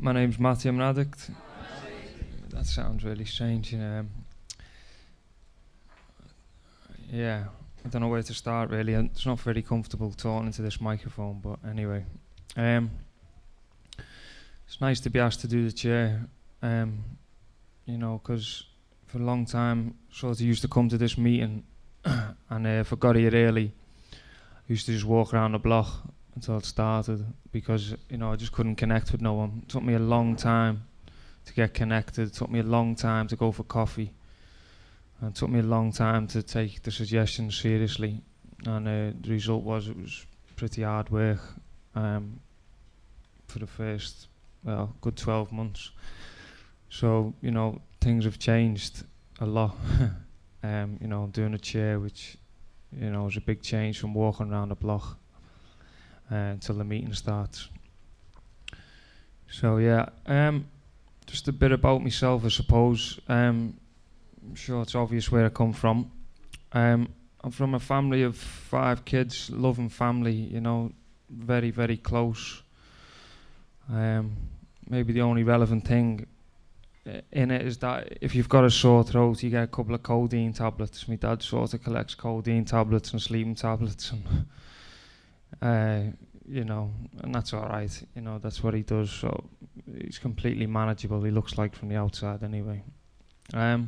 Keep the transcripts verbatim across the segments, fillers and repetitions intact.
My name's Matthew, I'm an addict. That sounds really strange, you know. Yeah, I don't know where to start really. It's not very comfortable talking into this microphone, but anyway. Um, it's nice to be asked to do the chair, um, you know, because for a long time, sort of used to come to this meeting, and uh, if I got here early, I used to just walk around the block until it started, because, you know, I just couldn't connect with no one. It took me a long time to get connected. It took me a long time to go for coffee. And it took me a long time to take the suggestions seriously. And uh, the result was it was pretty hard work um, for the first, well, good twelve months. So, you know, things have changed a lot. um, you know, I'm doing a chair, which, you know, is a big change from walking around the block uh, until the meeting starts. So, yeah, um, just a bit about myself, I suppose. Um, I'm sure it's obvious where I come from. Um, I'm from a family of five kids, loving family, you know, very, very close. Um, maybe the only relevant thing uh, in it is that if you've got a sore throat, you get a couple of codeine tablets. My dad sort of collects codeine tablets and sleeping tablets, and uh, you know, and that's all right. You know, that's what he does. So he's completely manageable. He looks like from the outside, anyway. Um,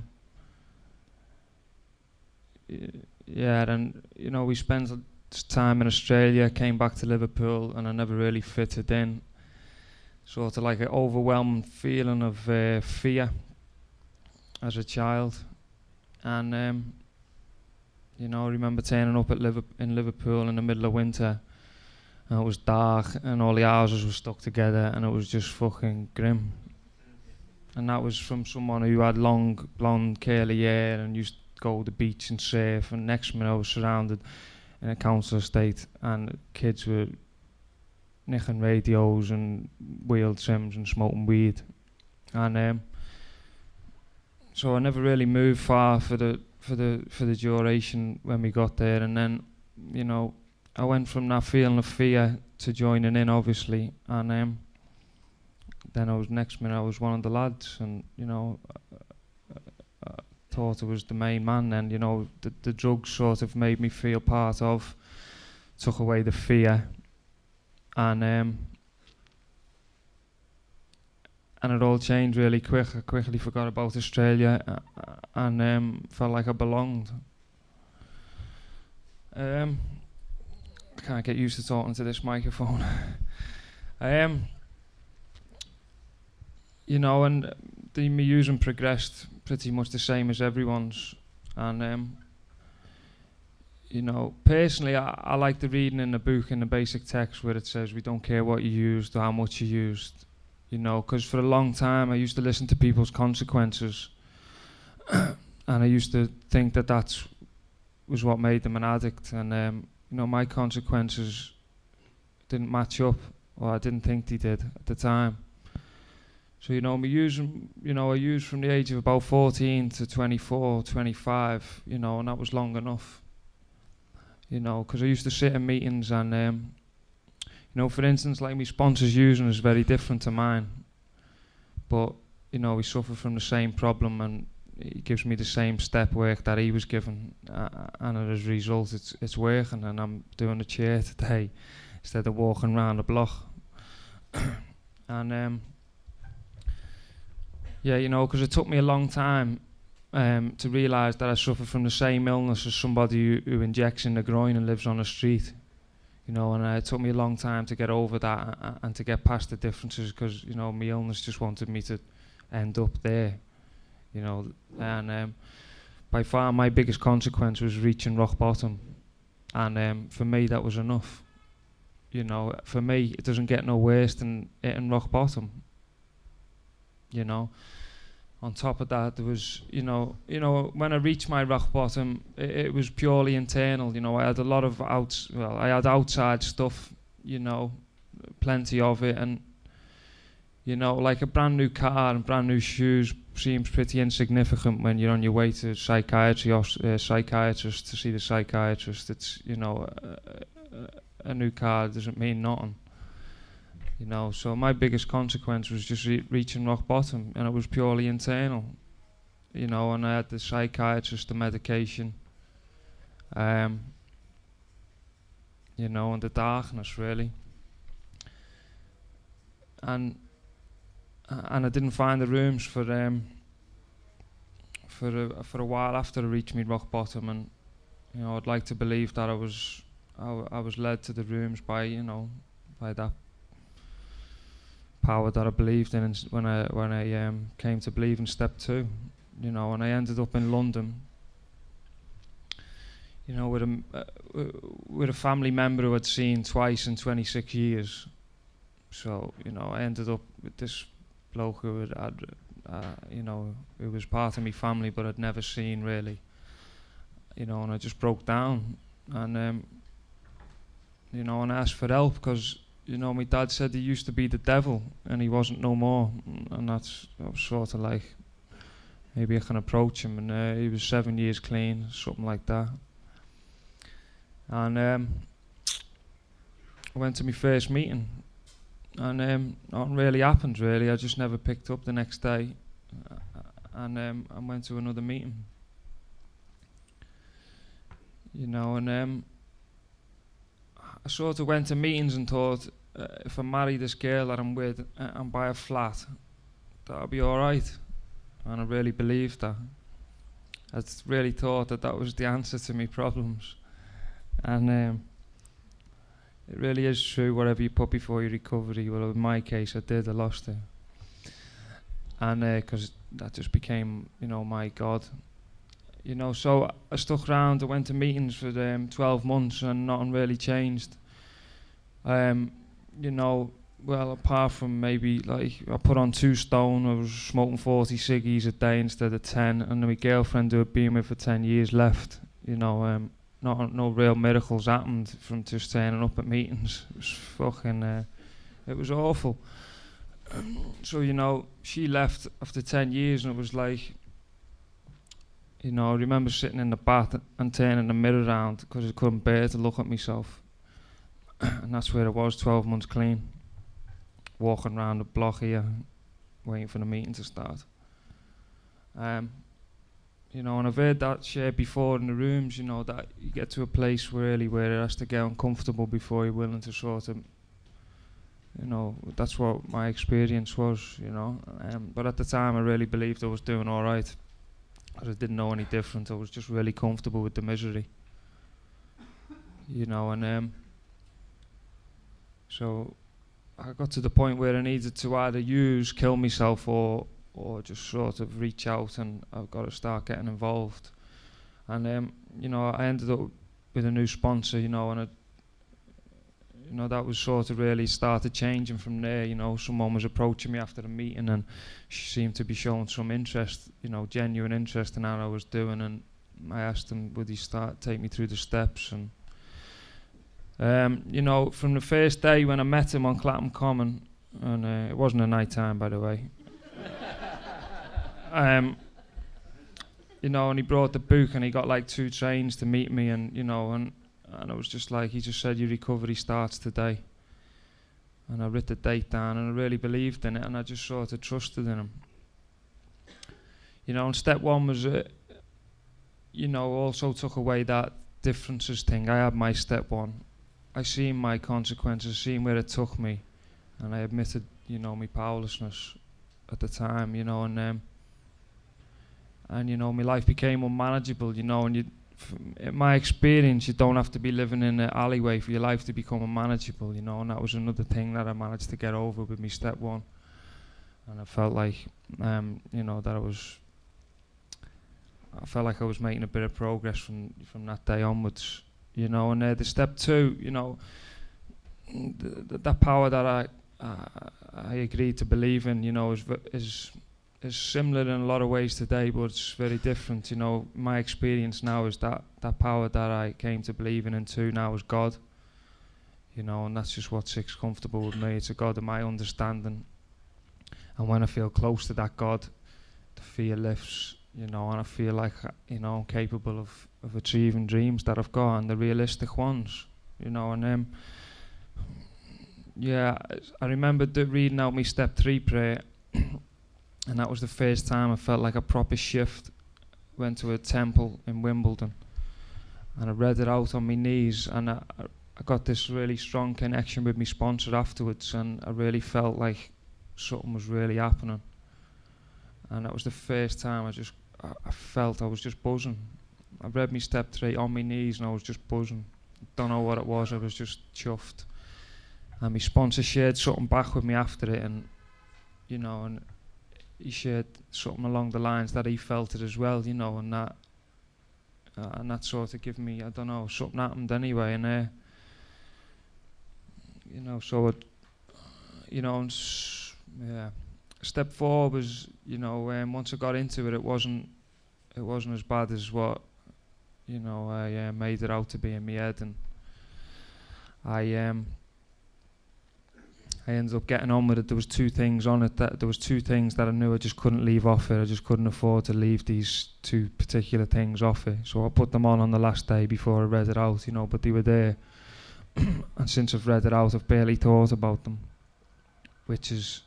Yeah, and you know, we spent time in Australia, came back to Liverpool, and I never really fitted in. Sort of like an overwhelming feeling of uh, fear as a child. And, um, you know, I remember turning up at Liver- in Liverpool in the middle of winter, and it was dark, and all the houses were stuck together, and it was just fucking grim. And that was from someone who had long, blonde, curly hair and used to go to the beach and surf, and next minute I was surrounded in a council estate, and kids were nicking radios and wheel trims and smoking weed. And um, so I never really moved far for the for the for the duration when we got there. And then, you know, I went from that feeling of fear to joining in, obviously, and um, then I was next minute I was one of the lads, and you know, uh, uh, thought I was the main man. And you know, the, the drugs sort of made me feel part of, took away the fear, and um, and it all changed really quick. I quickly forgot about Australia, uh, and um, felt like I belonged. Um, I can't get used to talking to this microphone. um, you know, and the my using progressed pretty much the same as everyone's, and um, you know, personally, I, I like the reading in the book in the basic text where it says we don't care what you used or how much you used, you know, because for a long time I used to listen to people's consequences, and I used to think that that was what made them an addict, and um, you know, my consequences didn't match up, or I didn't think they did at the time. So, you know, me using, you know, I used from the age of about fourteen to twenty-four, twenty-five, you know, and that was long enough. You know, because I used to sit in meetings and, um, you know, for instance, like my sponsor's using is very different to mine. But, you know, we suffer from the same problem, and he gives me the same step work that he was given. Uh, and as a result, it's it's working, and I'm doing a chair today instead of walking around the block. and, um, yeah, you know, because it took me a long time Um, to realise that I suffer from the same illness as somebody who, who injects in the groin and lives on the street, you know, and uh, it took me a long time to get over that uh, and to get past the differences, because, you know, my illness just wanted me to end up there, you know, and um, by far my biggest consequence was reaching rock bottom, and um, for me that was enough, you know. For me, it doesn't get no worse than hitting rock bottom, you know. On top of that, there was, you know, you know, when I reached my rock bottom, it, it was purely internal. You know, I had a lot of outs. Well, I had outside stuff, you know, plenty of it, and you know, like a brand new car and brand new shoes seems pretty insignificant when you're on your way to psychiatry or uh, psychiatrist to see the psychiatrist. It's, you know, a, a, a new car doesn't mean nothing. You know, so my biggest consequence was just re- reaching rock bottom, and it was purely internal. You know, and I had the psychiatrist, the medication, um, you know, and the darkness really. And and I didn't find the rooms for um for a, for a while after I reached me rock bottom, and you know, I'd like to believe that I was I, w- I was led to the rooms by, you know, by that power that I believed in, and when I when I um, came to believe in step two, you know, and I ended up in London, you know, with a m- uh, w- with a family member who I'd seen twice in twenty-six years. So you know, I ended up with this bloke who had, had uh, you know, who was part of my family, but I'd never seen really. You know, and I just broke down, and um, you know, and asked for help because, you know, my dad said he used to be the devil and he wasn't no more, and that's I was sort of like, maybe I can approach him, and uh, he was seven years clean, something like that. And um, I went to my first meeting, and um, nothing really happened really. I just never picked up the next day, uh, and um, I went to another meeting. You know, and um, I sort of went to meetings and thought, uh, if I marry this girl that I'm with uh, and buy a flat, that'll be alright. And I really believed that. I really thought that that was the answer to my problems. And um, it really is true, whatever you put before your recovery. Well, in my case, I did, I lost it. And because uh, that just became, you know, my God. You know, so I stuck around, I went to meetings for um, twelve months and nothing really changed. Um, you know, well, apart from maybe, like, I put on two stone, I was smoking forty ciggies a day instead of ten, and my girlfriend who had been with for ten years left. You know, um, not, no real miracles happened from just turning up at meetings. It was fucking, uh, it was awful. So, you know, she left after ten years, and it was like, you know, I remember sitting in the bath and turning the mirror around because I couldn't bear to look at myself. And that's where I was, twelve months clean, walking around the block here, waiting for the meeting to start. Um, you know, and I've heard that shared before in the rooms, you know, that you get to a place really where it has to get uncomfortable before you're willing to sort of, you know, that's what my experience was, you know. Um, but at the time I really believed I was doing all right. I didn't know any different. I was just really comfortable with the misery, you know, and um, so I got to the point where I needed to either use, kill myself, or or just sort of reach out, and I've got to start getting involved. And um, you know, I ended up with a new sponsor, you know, and I, you know, that was sort of really started changing from there. You know, someone was approaching me after the meeting, and she seemed to be showing some interest, you know, genuine interest in how I was doing. And I asked him, would he start take me through the steps? And um, you know, from the first day when I met him on Clapham Common, and uh, it wasn't a night time, by the way. um, you know, and he brought the book, and he got like two trains to meet me, and you know, and. And it was just like, he just said, your recovery starts today. And I wrote the date down, and I really believed in it, and I just sort of trusted in him. You know, and step one was, uh, you know, also took away that differences thing. I had my step one. I seen my consequences, seen where it took me, and I admitted, you know, my powerlessness at the time, you know, and um, and you know, my life became unmanageable, you know, and you. In my experience, you don't have to be living in an alleyway for your life to become unmanageable, you know, and that was another thing that I managed to get over with me step one. And I felt like, um, you know, that I was, I felt like I was making a bit of progress from from that day onwards, you know. And uh, the step two, you know, th- th- that power that I uh, I agreed to believe in, you know, is v- is. is similar in a lot of ways today, but it's very different. You know, my experience now is that that power that I came to believe in into now is God. You know, and that's just what sits comfortable with me. It's a God of my understanding. And when I feel close to that God, the fear lifts, you know, and I feel like, you know, I'm capable of, of achieving dreams that I've got, and the realistic ones, you know, and um, yeah, I, I remember do, reading out my step three prayer, and that was the first time I felt like a proper shift. Went to a temple in Wimbledon, and I read it out on my knees, and I, I got this really strong connection with my sponsor afterwards, and I really felt like something was really happening. And that was the first time I just, I, I felt I was just buzzing. I read my step three on my knees and I was just buzzing. Don't know what it was, I was just chuffed. And my sponsor shared something back with me after it, and you know, and he shared something along the lines that he felt it as well, you know, and that, uh, and that sort of gave me, I don't know, something happened anyway, and uh, you know, so it, you know, and s- yeah. Step four was, you know, um, once I got into it, it wasn't, it wasn't as bad as what, you know, I uh, made it out to be in my head, and I um, I ended up getting on with it. There was two things on it that there was two things that I knew I just couldn't leave off it. I just couldn't afford to leave these two particular things off it. So I put them on on the last day before I read it out, you know. But they were there, and since I've read it out, I've barely thought about them, which is,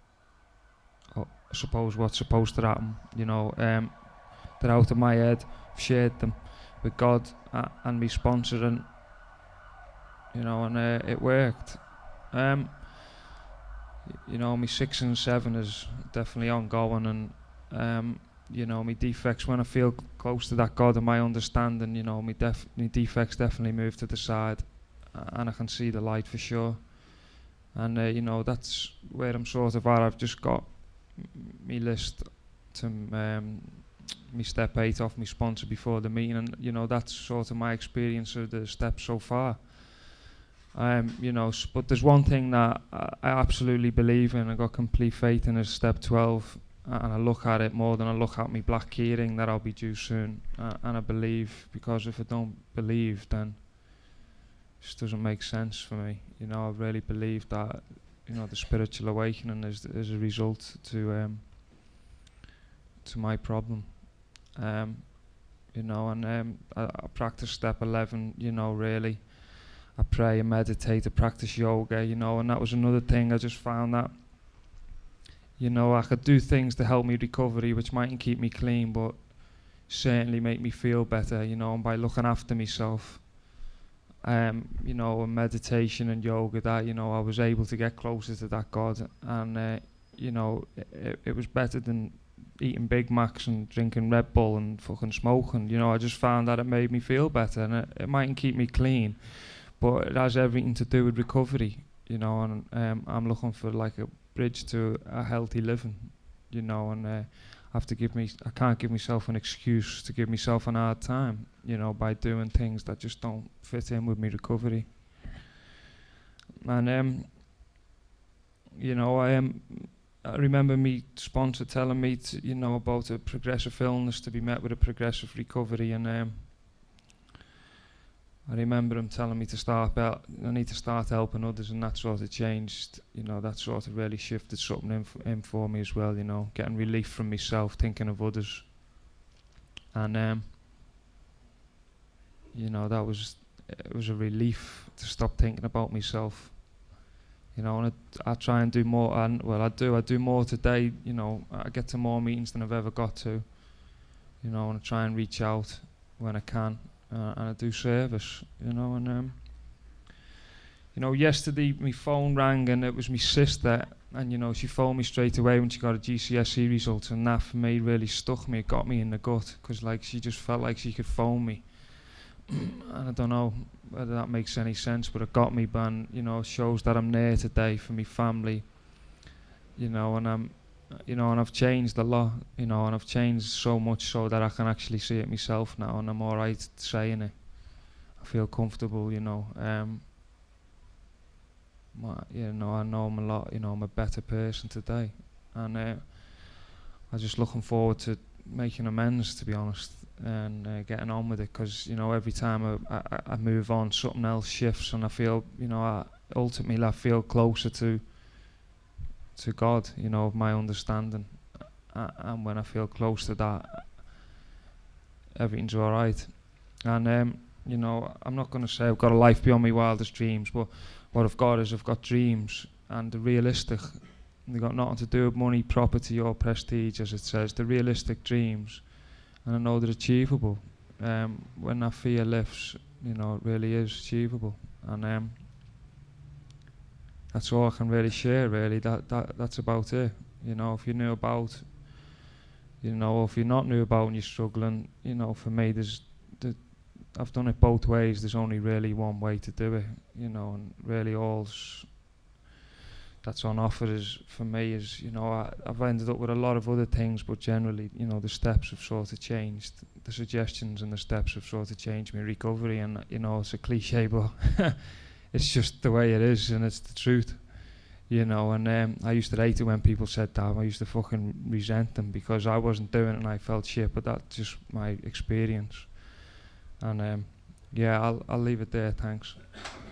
oh, I suppose, what's supposed to happen, you know. Um, they're out of my head. I've shared them with God uh, and me sponsoring, you know, and uh, it worked. Um, y- you know, my six and seven is definitely ongoing, and um, you know, my defects, when I feel c- close to that God and my understanding, you know, my, def- my defects definitely move to the side, uh, and I can see the light for sure. And uh, you know, that's where I'm sort of at. I've just got m- me list to um, me step eight off my sponsor before the meeting, and you know, that's sort of my experience of the steps so far. Um, you know, s- but there's one thing that I, I absolutely believe in. I got complete faith in is step twelve, uh, and I look at it more than I look at my black keyring that I'll be due soon. Uh, and I believe, because if I don't believe, then it just doesn't make sense for me. You know, I really believe that, you know, the spiritual awakening is is a result to um, to my problem. Um, you know, and um, I, I practice step eleven. You know, really. I pray and meditate, I practice yoga, you know, and that was another thing. I just found that, you know, I could do things to help me recovery, which mightn't keep me clean, but certainly make me feel better, you know, and by looking after myself, um, you know, and meditation and yoga, that, you know, I was able to get closer to that God, and, uh, you know, it, it was better than eating Big Macs and drinking Red Bull and fucking smoking, you know. I just found that it made me feel better, and it, it mightn't keep me clean, but it has everything to do with recovery, you know, and um, I'm looking for like a bridge to a healthy living, you know, and uh, I have to give me, I can't give myself an excuse to give myself an hard time, you know, by doing things that just don't fit in with me recovery. And, um, you know, I um, I remember me sponsor telling me, to, you know, about a progressive illness to be met with a progressive recovery, and um, I remember him telling me to start, hel- I need to start helping others, and that sort of changed, you know, that sort of really shifted something in, f- in for me as well, you know, getting relief from myself, thinking of others. And, um, you know, that was, it was a relief to stop thinking about myself, you know, and I, I try and do more, and well, I do, I do more today, you know, I get to more meetings than I've ever got to, you know, and I try and reach out when I can, uh, and I do service, you know, and, um, you know, yesterday my phone rang and it was my sister, and you know, she phoned me straight away when she got a G C S E result, and that for me really stuck me. It got me in the gut, because like she just felt like she could phone me, and I don't know whether that makes any sense, but it got me. But you know, shows that I'm there today for my family, you know, and I'm, you know, and I've changed a lot, you know, and I've changed so much so that I can actually see it myself now, and I'm all right saying it. I feel comfortable, you know. Um, My, you know, I know I'm a lot, you know, I'm a better person today, and uh, I'm just looking forward to making amends, to be honest, and uh, getting on with it, because you know, every time I, I, I move on, something else shifts, and I feel, you know, I, ultimately I feel closer to to God, you know, of my understanding, uh, and when I feel close to that, everything's all right. And um, you know, I'm not going to say I've got a life beyond my wildest dreams, but what I've got is I've got dreams, and the realistic, they got nothing to do with money, property or prestige, as it says. The realistic dreams, and I know they're achievable. Um, when that fear lifts, you know, it really is achievable. And um, that's all I can really share, really. That, that That's about it. You know, if you knew about, you know, if you're not new about and you're struggling, you know, for me, there's, the, I've done it both ways. There's only really one way to do it, you know, and really all's that's on offer is, for me, is, you know, I, I've ended up with a lot of other things, but generally, you know, the steps have sort of changed. The suggestions and the steps have sort of changed my recovery, and, you know, it's a cliche, but it's just the way it is, and it's the truth. You know, and um, I used to hate it when people said that. I used to fucking resent them because I wasn't doing it and I felt shit, but that's just my experience. And um, yeah, I'll I'll leave it there, thanks.